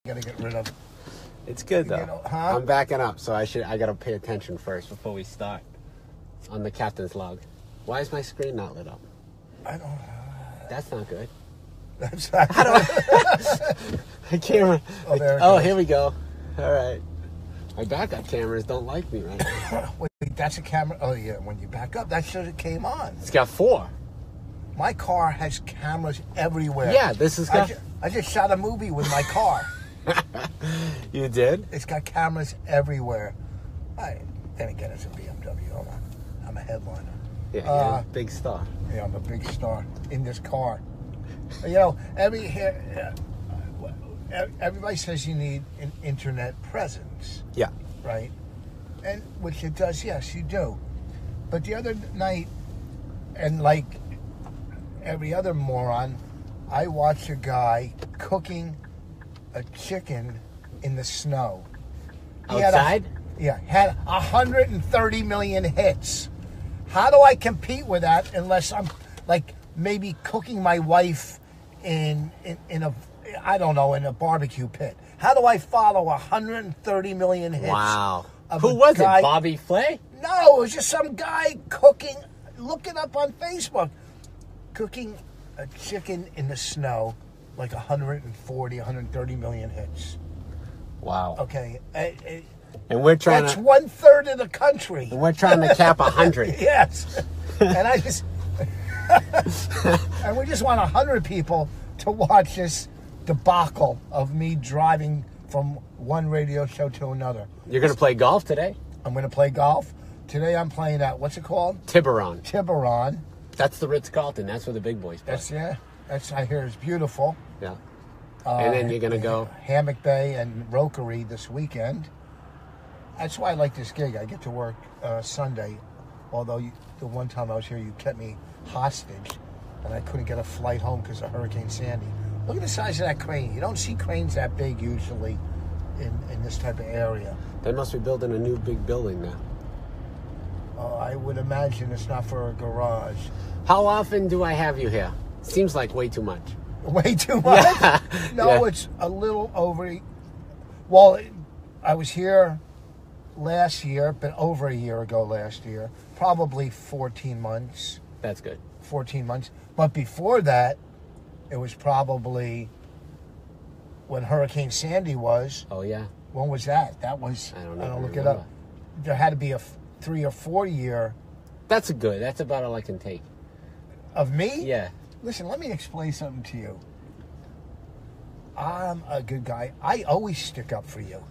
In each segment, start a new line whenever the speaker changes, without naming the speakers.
Gotta get rid of.
It's good though.
You know, huh?
I'm backing up, so I gotta pay attention first before we start on the captain's log. Why is my screen not lit up?
I don't know.
That's not good.
That's not
How do I camera?
Oh, there it
Oh,
goes.
here we go. All right. My backup cameras don't like me right now.
Wait, that's a camera. Oh yeah, when you back up, that should have came on.
It's got 4.
My car has cameras everywhere.
Yeah, this has got.
I just shot a movie with my car.
You did?
It's got cameras everywhere. Then again, it's a BMW. I'm a headliner.
Yeah, you're a big star.
Yeah, I'm a big star in this car. You know, everybody says you need an internet presence,
Yeah.
right? And which it does, yes, you do. But the other night, and like every other moron, I watched a guy cooking a chicken in the snow.
Outside?
Had 130 million hits. How do I compete with that unless I'm like maybe cooking my wife in a I don't know, in a barbecue pit? How do I follow 130 million hits?
Wow.
of
Who
a
was
guy-
it? Bobby Flay?
No, it was just some guy cooking. Look it up on Facebook. Cooking a chicken in the snow, like 140, 130 million hits.
Wow.
Okay,
And we're trying
that's
to
1/3 of the country.
and we're trying to cap 100.
Yes, and I just and we just want 100 people to watch this debacle of me driving from one radio show to another.
You're gonna play golf today?
I'm going to play golf today. I'm playing at what's it called?
Tiburon.
Tiburon.
That's the Ritz-Carlton. That's where the big boys play.
That's I hear is beautiful.
Yeah. And then you're gonna go.
Hammock Bay and Rockery this weekend. That's why I like this gig. I get to work Sunday. Although the one time I was here, you kept me hostage, and I couldn't get a flight home because of Hurricane Sandy. Look at the size of that crane. You don't see cranes that big usually in this type of area.
They must be building a new big building now.
I would imagine it's not for a garage.
How often do I have you here? Seems like way too much.
Way too much?
Yeah.
No,
Yeah.
it's a little over. Well, I was here last year, but over a year ago last year. Probably 14 months.
That's good.
14 months. But before that, it was probably when Hurricane Sandy was.
Oh yeah.
When was that? That was,
I don't know.
I don't look it up. There had to be a 3 or 4 year.
That's good. That's about all I can take.
Of me?
Yeah.
Listen, let me explain something to you. I'm a good guy. I always stick up for you.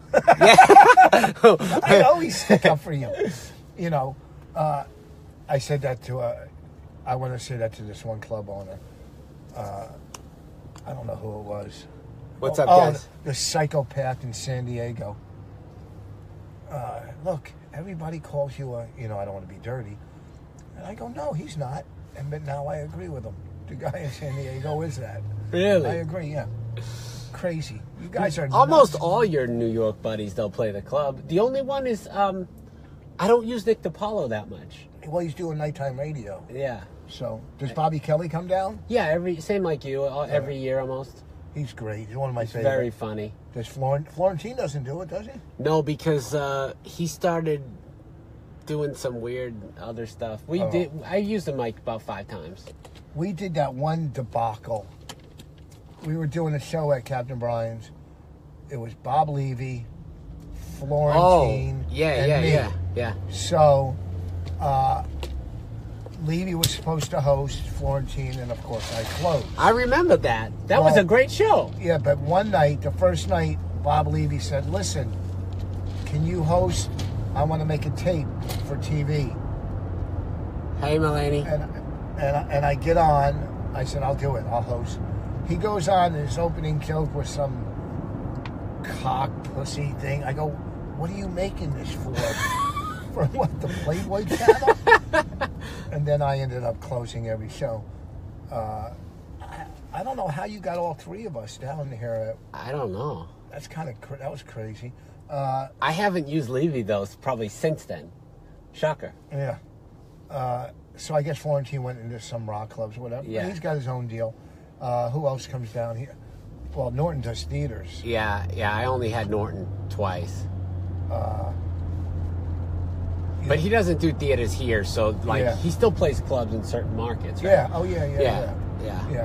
I always stick up for you. You know, I said that to I want to say that to this one club owner. I don't know who it was.
What's up, guys?
The psychopath in San Diego. Look, everybody calls you I don't want to be dirty. And I go, no, he's not. But now I agree with him. The guy in San Diego is that.
Really?
I agree, yeah. Crazy. You guys are
Almost
nuts.
all your New York buddies, they'll play the club. The only one is I don't use Nick DiPaolo that much.
Well, he's doing nighttime radio.
Yeah.
So, does Bobby Kelly come down?
Yeah, same like you, every year almost.
He's great. He's one of my favorites.
Very funny.
Does Florentine doesn't do it, does he?
No, because he started doing some weird other stuff. I used the mic about 5 times.
We did that one debacle. We were doing a show at Captain Brian's. It was Bob Levy, Florentine, and me.
Yeah.
So, Levy was supposed to host Florentine, and of course I closed.
I remember that. That was a great show.
Yeah, but one night, the first night, Bob Levy said, listen, can you host? I want to make a tape for TV.
Hey, Mulaney.
And I get on. I said, I'll do it. I'll host. He goes on, and his opening joke was some cock pussy thing. I go, what are you making this for? For what, the Playboy channel? And then I ended up closing every show. I don't know how you got all 3 of us down here.
I don't know.
That's that was crazy.
I haven't used Levy, though, probably since then. Shocker.
Yeah. So I guess Florentine went into some rock clubs or whatever.
Yeah.
He's got his own deal. Who else comes down here? Well, Norton does theaters.
Yeah. I only had Norton twice. But he doesn't do theaters here, so like
Yeah.
he still plays clubs in certain markets, right?
Yeah. Oh, yeah.
Yeah.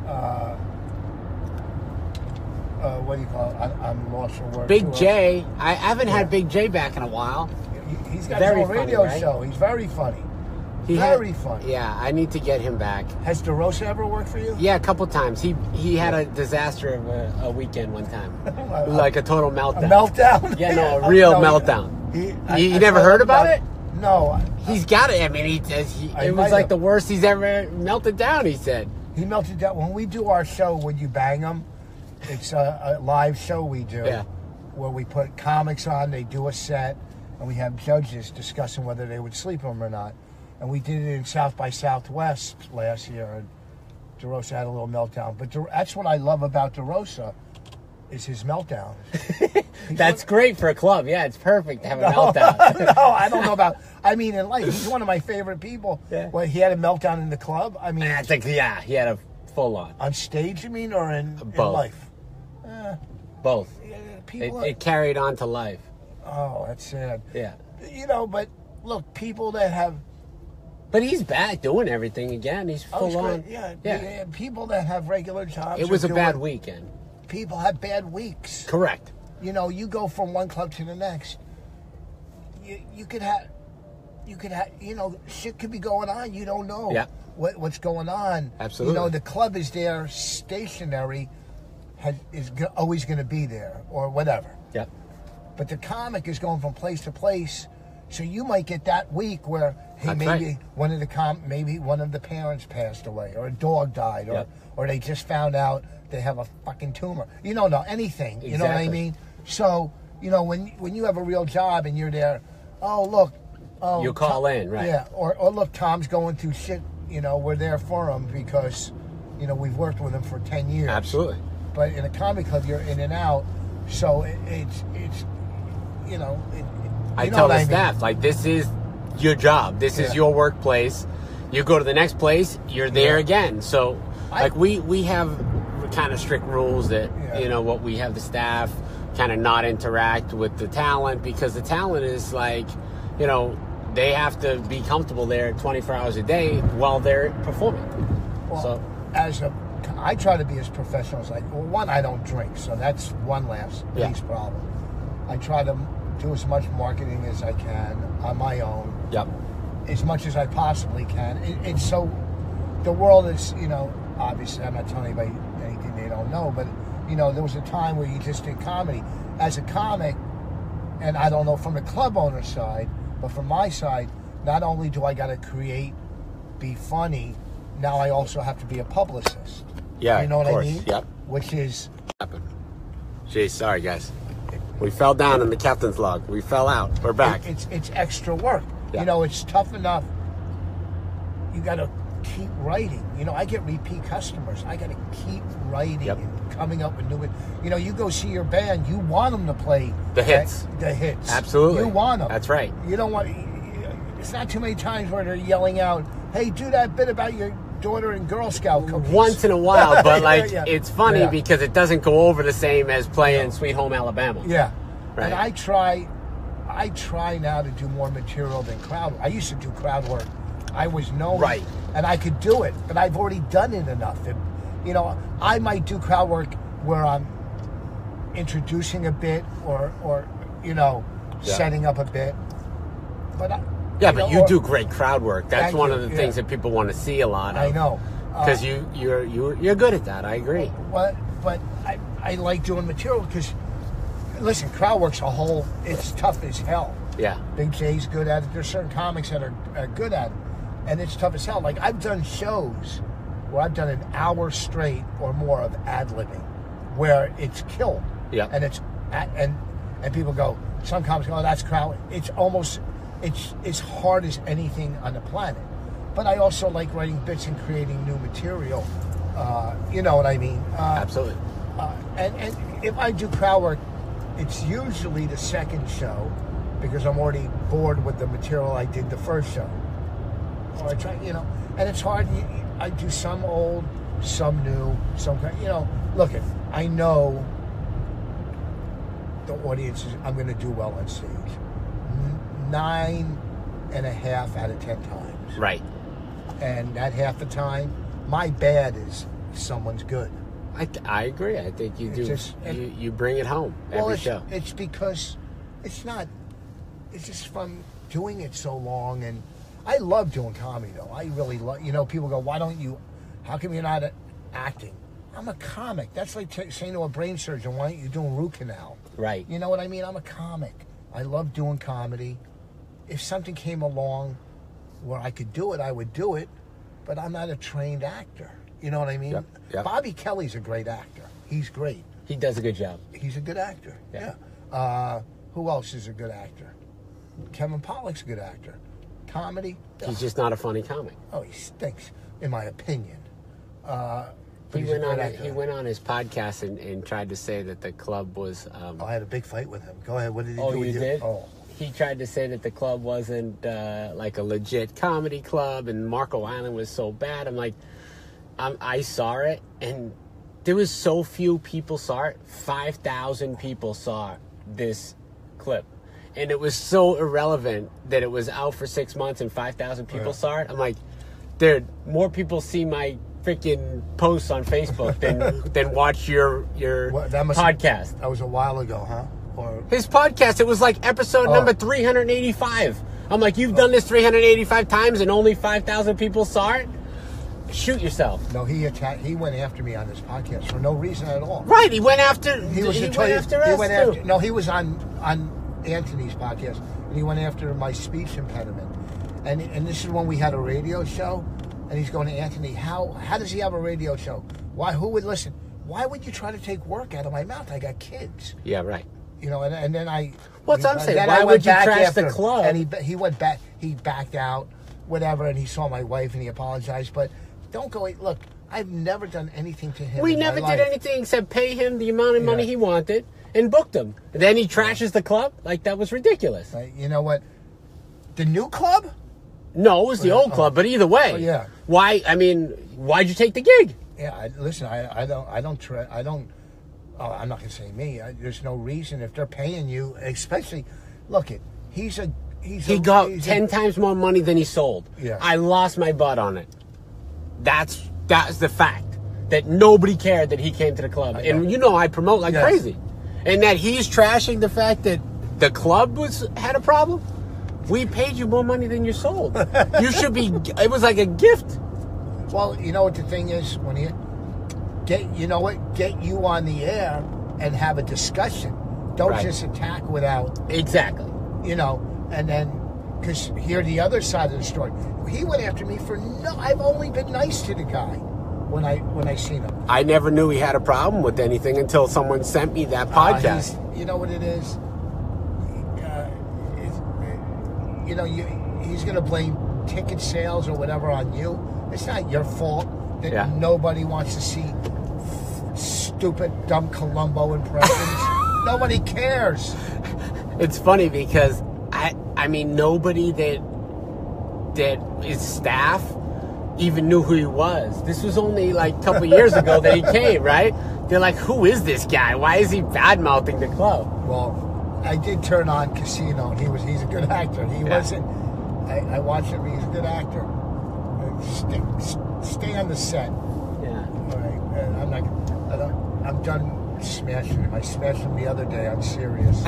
What do you call it? I'm lost for words.
Big J. I haven't had Big J back in a while.
He's got
Very
his own
funny,
radio
right?
show. He's very funny.
Very
funny.
Yeah, I need to get him back.
Has DeRosa ever worked for you?
Yeah, a couple times. He had a disaster of a weekend one time, like a total meltdown.
A meltdown?
Yeah, no, a real meltdown. You never heard about it?
No.
He's got it. I mean, it was like the worst he's ever melted down. He said
he melted down. When we do our show, When You Bang 'Em, it's a live show we do where we put comics on. They do a set, and we have judges discussing whether they would sleep them or not. And we did it in South by Southwest last year, and DeRosa had a little meltdown. But that's what I love about DeRosa, is his meltdown.
That's great for a club. Yeah, it's perfect to have a meltdown.
No, I don't know about. I mean, in life, he's one of my favorite people.
Yeah.
Well, he had a meltdown in the club. I mean,
I think he had a full on.
On stage, you mean, or in life?
Both.
Yeah, people.
It carried on to life.
Oh, that's sad.
Yeah.
But look, people that have.
But he's back doing everything again. He's full on.
Yeah. People that have regular jobs.
It was a bad weekend.
People have bad weeks.
Correct.
You go from one club to the next. You could have, shit could be going on. You don't know what's going on.
Absolutely.
The club is there, stationary, is always going to be there, or whatever.
Yeah.
But the comic is going from place to place, so you might get that week where maybe one of the parents passed away, or a dog died, or they just found out they have a fucking tumor. You don't know anything.
Exactly.
You know what I mean? So, when you have a real job and you're there, you
call in, right?
Yeah, or look, Tom's going through shit. We're there for him because, we've worked with him for 10 years.
Absolutely.
But in a comedy club, you're in and out, so it's
I tell the staff, like, this is your job. This is your workplace. You go to the next place, you're there again. So, we have kind of strict rules that, what we have the staff kind of not interact with the talent, because the talent is like, they have to be comfortable there 24 hours a day while they're performing.
Well, I try to be as professional as one, I don't drink, so that's one least problem. I try to do as much marketing as I can on my own.
Yep.
As much as I possibly can. It's so, the world is, obviously I'm not telling anybody anything they don't know, but, there was a time where you just did comedy. As a comic, and I don't know from the club owner side, but from my side, not only do I got to be funny, now I also have to be a publicist.
Yeah,
you know what
I
mean?
Yep.
Which is...
Geez, sorry, guys. We fell down in the captain's log. We fell out. We're back.
It's extra work.
Yeah.
It's tough enough. You got to keep writing. I get repeat customers. I got to keep writing and coming up with new... you go see your band, you want them to play...
The hits.
The hits.
Absolutely.
You want them.
That's right.
You don't want... It's not too many times where they're yelling out, hey, do that bit about your daughter and Girl Scout cookies.
Once in a while, but it's funny because it doesn't go over the same as playing Sweet Home Alabama.
Yeah.
Right.
And I try now to do more material than crowd work. I used to do crowd work. I was known.
Right.
And I could do it, but I've already done it enough. I might do crowd work where I'm introducing a bit or setting up a bit. But
but you do great crowd work. That's one of the things that people want to see a lot of.
I know.
Because you're good at that. I agree.
But I like doing material because, listen, crowd work's it's tough as hell.
Yeah.
Big J's good at it. There's certain comics that are good at it. And it's tough as hell. Like, I've done shows where I've done an hour straight or more of ad-libbing where it's killed.
Yeah.
And and people go, some comics go, oh, that's crowd. It's almost, it's as hard as anything on the planet. But I also like writing bits and creating new material. You know what I mean?
Absolutely.
And if I do crowd work, it's usually the second show because I'm already bored with the material I did the first show. Or I try, and it's hard. I do some old, some new, some, look at I know the audience is, I'm going to do well on stage. 9.5 out of 10 times.
Right.
And that half the time, my bad is someone's good.
I agree. I think you do. You bring it home every show.
It's because it's just from doing it so long. And I love doing comedy, though. I really love, people go, how come you're not acting? I'm a comic. That's like saying to a brain surgeon, why aren't you doing root canal?
Right.
You know what I mean? I'm a comic. I love doing comedy. If something came along where I could do it, I would do it. But I'm not a trained actor. You know what I mean?
Yep.
Bobby Kelly's a great actor. He's great.
He does a good job.
He's a good actor.
Yeah.
Who else is a good actor? Kevin Pollak's a good actor. Comedy?
He's just not a funny comic.
Oh, he stinks, in my opinion.
He went on his podcast and tried to say that the club was...
I had a big fight with him. Go ahead. What did he do?
Oh, you did?
Oh.
He tried to say that the club wasn't like a legit comedy club and Marco Island was so bad. I'm like, I saw it and there was so few people saw it. 5,000 people saw this clip. And it was so irrelevant that it was out for 6 months and 5,000 people saw it. I'm like, dude, more people see my freaking posts on Facebook than watch your podcast.
That was a while ago, huh?
His podcast, it was like episode number 385. I'm like, you've done this 385 times and only 5,000 people saw it? Shoot yourself.
No, he went after me on this podcast for no reason at all.
Right, he went after us too.
No, he was on Anthony's podcast, and he went after my speech impediment. And this is when we had a radio show, and he's going to Anthony, how does he have a radio show? Who would listen? Why would you try to take work out of my mouth? I got kids.
Yeah, right.
And then I...
What's I'm saying? Why would you trash the club?
And he went back, he backed out, whatever, and he saw my wife and he apologized. But don't go, look, I've never done anything to him.
We never did anything except pay him the amount of money he wanted and booked him. And then he trashes the club? Like, that was ridiculous.
You know what? The new club?
No, it was the old club, but either way.
Oh, yeah.
Why'd you take the gig?
Yeah, listen, I'm not going to say me. There's no reason if they're paying you, especially, he
got 10 times more money than he sold.
Yeah.
I lost my butt on it. That's the fact. That nobody cared that he came to the club. And I promote like crazy. And that he's trashing the fact that the club had a problem. We paid you more money than you sold. You should be, it was like a gift.
Well, you know what the thing is? When you get you on the air and have a discussion. Don't just attack without...
Exactly.
And then, because hear the other side of the story. He went after me for I've only been nice to the guy when I seen him.
I never knew he had a problem with anything until someone sent me that podcast.
You know what it is? He's going to blame ticket sales or whatever on you. It's not your fault that nobody wants to see stupid, dumb Columbo impressions. Nobody cares.
It's funny because I mean nobody that is staff even knew who he was. This was only like a couple years ago that he came, right? They're like, who is this guy? Why is he bad-mouthing the club?
Well, I did turn on Casino, and he's a good actor. He wasn't. I watched him. He's a good actor. Stay on the set.
Yeah.
All right. I'm done smashing him. I smashed him the other day on Sirius.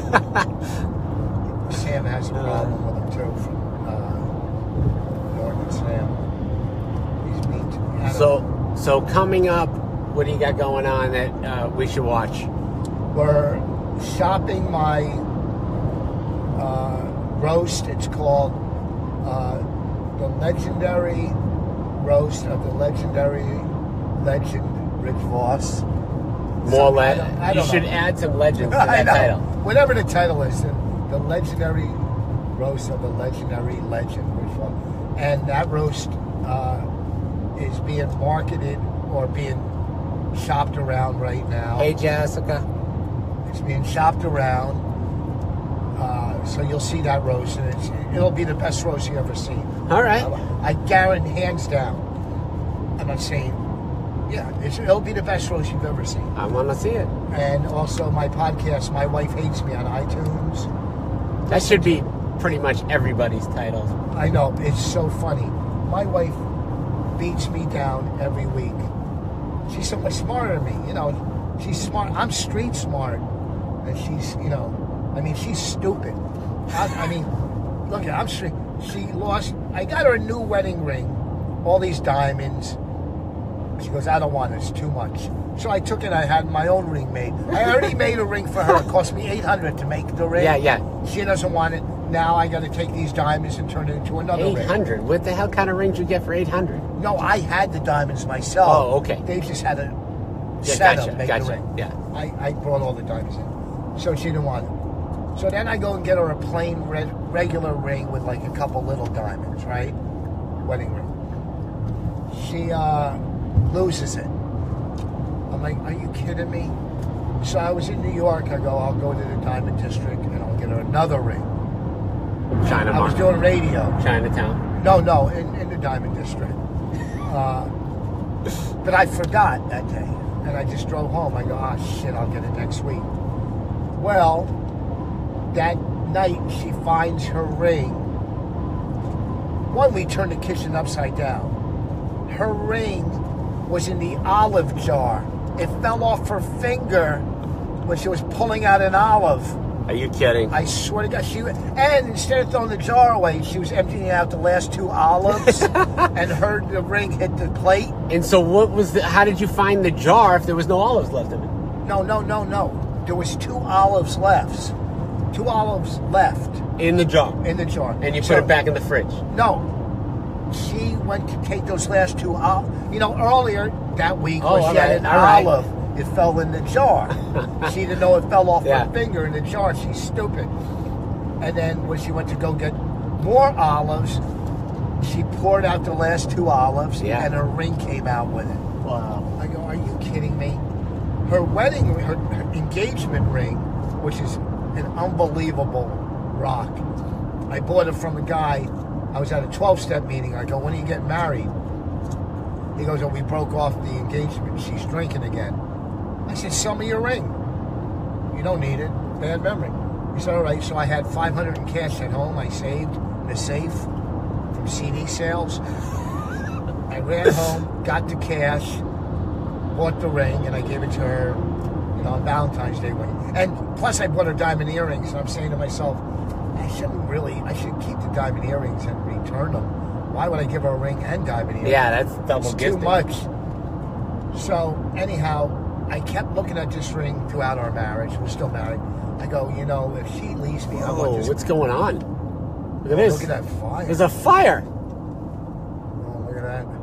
Sam has a problem with him too. From Norman Sam. He's mean to me.
So coming up, what do you got going on that we should watch?
We're shopping my roast. It's called the Legendary Roast of the Legendary Legend Rich Voss.
You should add some legends to that title.
Whatever the title is, the Legendary Roast of the Legendary Legend Rich Voss. And that roast is being marketed or being shopped around right now.
Hey, Jessica.
It's being shopped around. So you'll see that roast, and it'll be the best roast you've ever seen.
All right.
I guarantee, hands down. I'm not saying, Yeah, it'll be the best rose you've ever seen.
I want to see it.
And also my podcast, My Wife Hates Me, on iTunes.
That should be pretty much everybody's title.
I know, it's so funny. My wife beats me down every week. She's so much smarter than me. You know, she's smart. I'm street smart. And she's, you know, I mean, she's stupid. I mean, look, I'm straight. She lost. I got her a new wedding ring, all these diamonds. She goes, I don't want it. It's too much. So I took it. I had my own ring made. I already made a ring for her. It cost me $800 to make the ring.
Yeah.
She doesn't want it. Now I got to take these diamonds and turn it into another ring.
$800. What the hell kind of ring did you get for $800?
No, I had the diamonds myself.
Oh, okay.
They just had to
Yeah,
set
gotcha,
them, make
gotcha.
the ring.
Yeah.
I brought all the diamonds in. So she didn't want it. So then I go and get her a plain regular ring with like a couple little diamonds, right? Wedding ring. She loses it. I'm like, are you kidding me? So I was in New York. I go, I'll go to the Diamond District and I'll get her another ring.
China
I was doing radio.
Chinatown.
No, in the Diamond District. But I forgot that day. And I just drove home. I go, shit, I'll get it next week. Well, that night she finds her ring. One, we turned the kitchen upside down. Her ring was in the olive jar. It fell off her finger when she was pulling out an olive.
Are you kidding?
I swear to God, and instead of throwing the jar away, she was emptying out the last 2 olives, and the ring hit the plate.
And so how did you find the jar if there was no olives left in it?
No. There was 2 olives left. 2 olives left.
In the jar?
In the jar.
And you put it back in the fridge?
No. She went to take those last 2 olives. You know, earlier that week when she had an olive, it fell in the jar. She didn't know it fell off her finger in the jar. She's stupid. And then when she went to go get more olives, she poured out the last 2 olives, and her ring came out with it.
Wow.
I go, are you kidding me? Her wedding, her engagement ring, which is an unbelievable rock. I bought it from a guy. I was at a 12-step meeting. I go, when are you getting married? He goes, we broke off the engagement. She's drinking again. I said, sell me your ring. You don't need it. Bad memory. He said, all right. So I had $500 in cash at home. I saved in a safe from CD sales. I ran home, got the cash, bought the ring, and I gave it to her, you know, on Valentine's Day. And plus I bought her diamond earrings. And I'm saying to myself, I should keep the diamond earrings and return them. Why would I give her a ring and diamond earrings?
Yeah, that's double gifting.
Too much. So anyhow, I kept looking at this ring throughout our marriage. We're still married. I go, you know, if she leaves me, I want this.
What's going on? Look at this.
Look at that fire.
There's a fire.
Oh, look at that.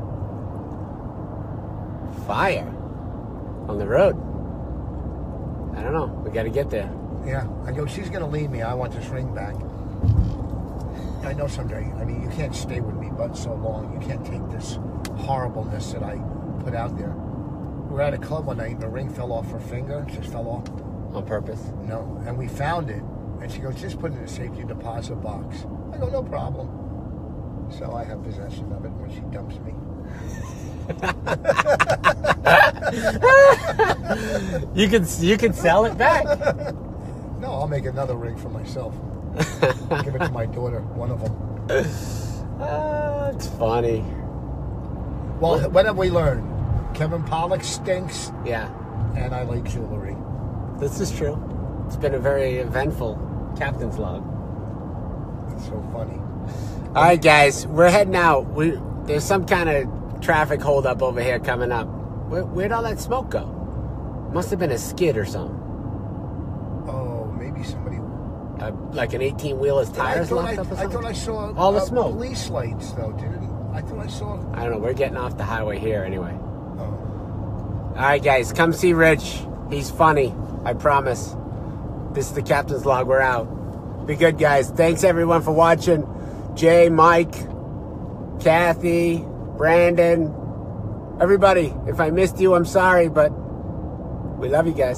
Fire. On the road. I don't know. We got to get there.
Yeah. I go, she's going to leave me. I want this ring back. I know someday. I mean, you can't stay with me but so long. You can't take this horribleness that I put out there. We were at a club one night and the ring fell off her finger. It just fell off.
On purpose?
No. And we found it. And she goes, just put it in a safety deposit box. I go, no problem. So I have possession of it when she dumps me.
You can sell it back.
No, I'll make another ring for myself. Give it to my daughter, one of them.
It's funny.
Well, what have we learned? Kevin Pollak stinks.
Yeah.
And I like jewelry.
This is true. It's been a very eventful captain's log.
It's so funny.
All right, guys, we're heading out. There's some kind of traffic holdup over here coming up. Where'd all that smoke go? Must have been a skid or something.
Oh, maybe somebody.
Like an 18-wheeler's tires locked up or something?
I thought I saw
all the smoke.
Police lights, though, didn't I? Thought I saw.
I don't know. We're getting off the highway here anyway.
Oh.
All right, guys, come see Rich. He's funny. I promise. This is the Captain's Log. We're out. Be good, guys. Thanks, everyone, for watching. Jay, Mike, Kathy, Brandon, everybody. If I missed you, I'm sorry, but we love you guys.